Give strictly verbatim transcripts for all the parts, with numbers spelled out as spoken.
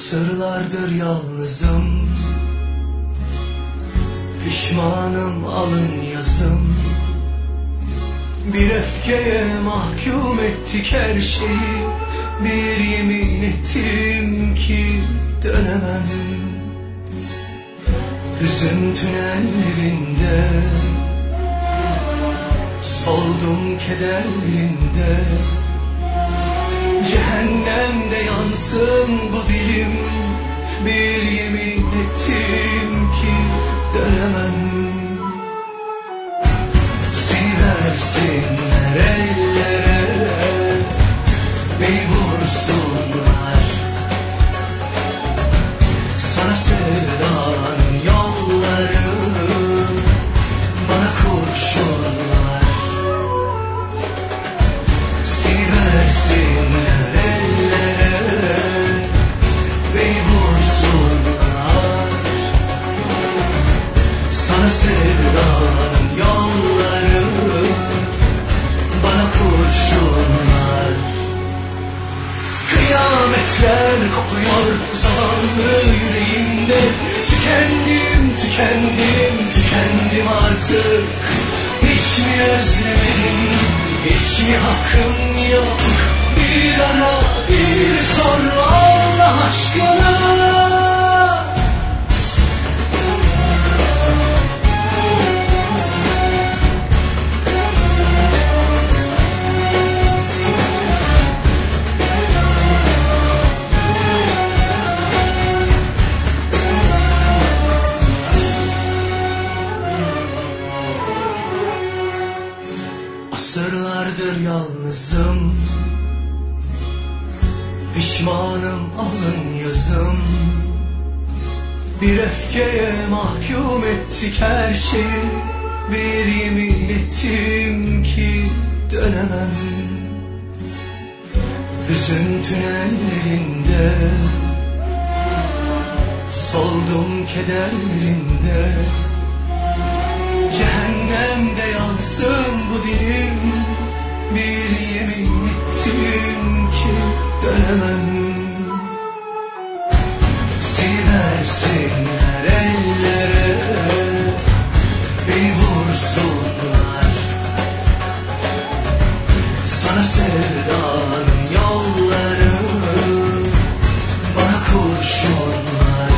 Asırlardır yalnızım, pişmanım alın yazım. Bir öfkeye mahkum ettik her şeyi, bir yemin ettim ki dönemem. Hüzün tünellerinde soldum kederlerinde. Cehennemde yansın bu dilim, bir yemin ettim ki dönemem. Seni versinler ellere, beni vursunlar. Sana sevdanın yolları, bana kurşunlar. Seni versinler ellere, beni vursunlar. Sana sevdanın yolları, bana kurşunlar. Kıyametler kopuyor zamanlı yüreğimde. Tükendim, tükendim, tükendim artık. Hiç mi özlemedim, hiç mi hakkım yok? Bir ara, bir sor Allah aşkına. Asırlardır yalnızım, pişmanım alın yazım. Bir öfkeye mahkum ettik her şeyi, bir yemin ettim ki dönemem. Hüzün tünellerinde soldum kederlerinde. Cehennemde yansın bu dilim, bir yemin ettim ki dönemem. Seni versinler ellere, beni vursunlar. Sana sevdanın yolları, bana kurşunlar.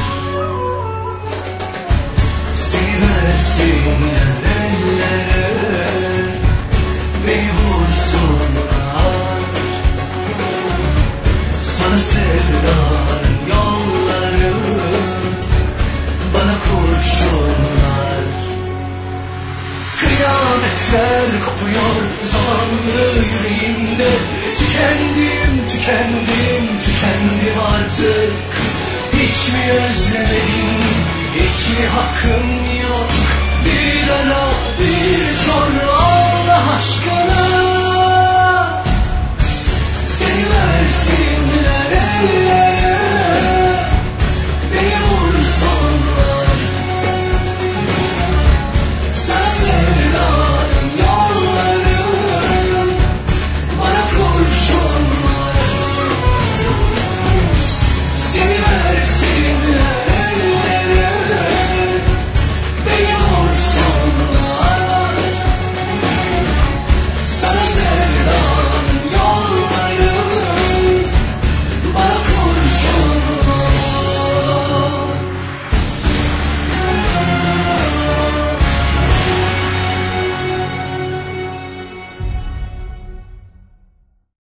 Seni versinler ellere, beni vursunlar. Sana sevdanın yolları, bana kurşunlar. Kıyametler kopuyor zamanlı yüreğimde. Tükendim, tükendim, tükendim artık. Hiç mi özlemedim, hiç mi hakkım yok?